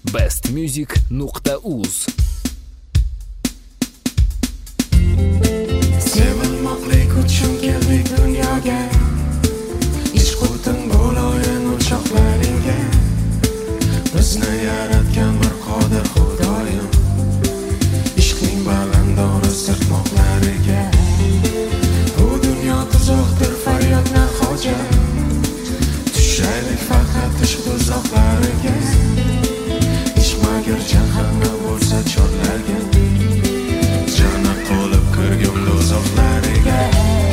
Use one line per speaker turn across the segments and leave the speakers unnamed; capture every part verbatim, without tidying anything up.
best music nuqta uz.
Sevilmoqlik uchun keldik dunyoga, ishq o'tin bo'loyin uchoqlaringga. Bizni yaratgan bir qodir Xudoyim, ishqning balandori sirtmoqlariga. Bu dunyo tuzoqdir, faryodna hojat, tushaylik faqat ishq tuzoqlariga. Ishq magar jahannam bo'lsa chorlarga, jannat qolib kirgum do'zaxlariga.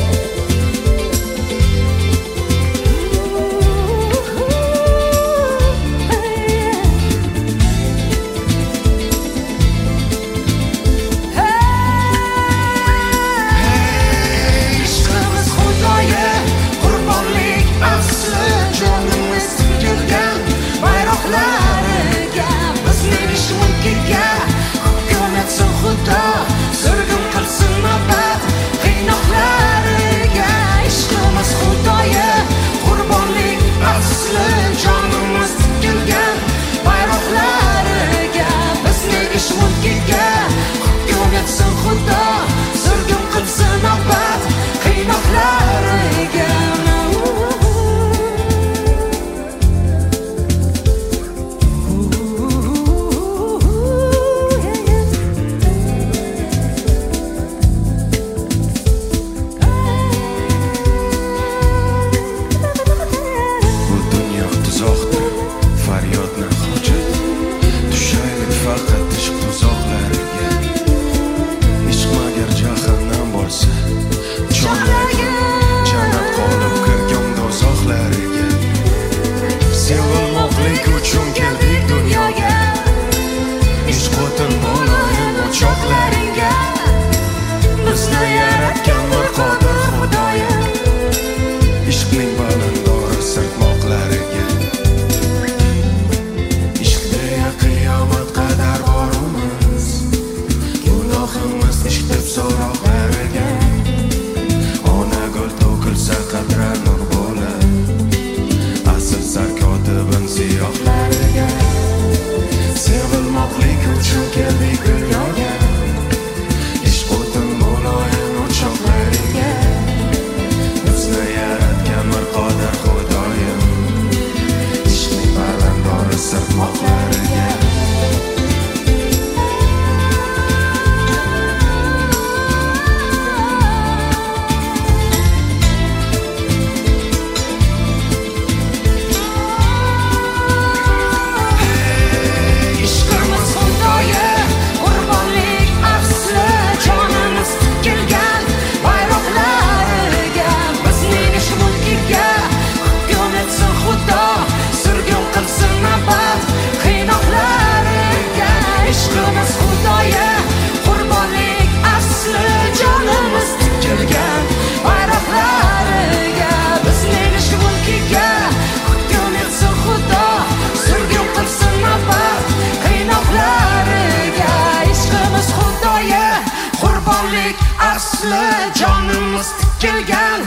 Jonimiz tikilgan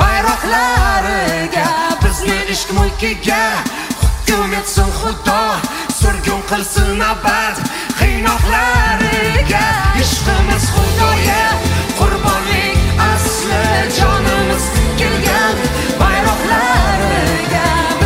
bayroqlariga, bizni ishq mulkiga hukm etsin Xudo, surgun qilsin abad qiynoqlariga. Ishqimiz Xudoga qurbonlik asli, jonimiz tikilgan bayroqlariga,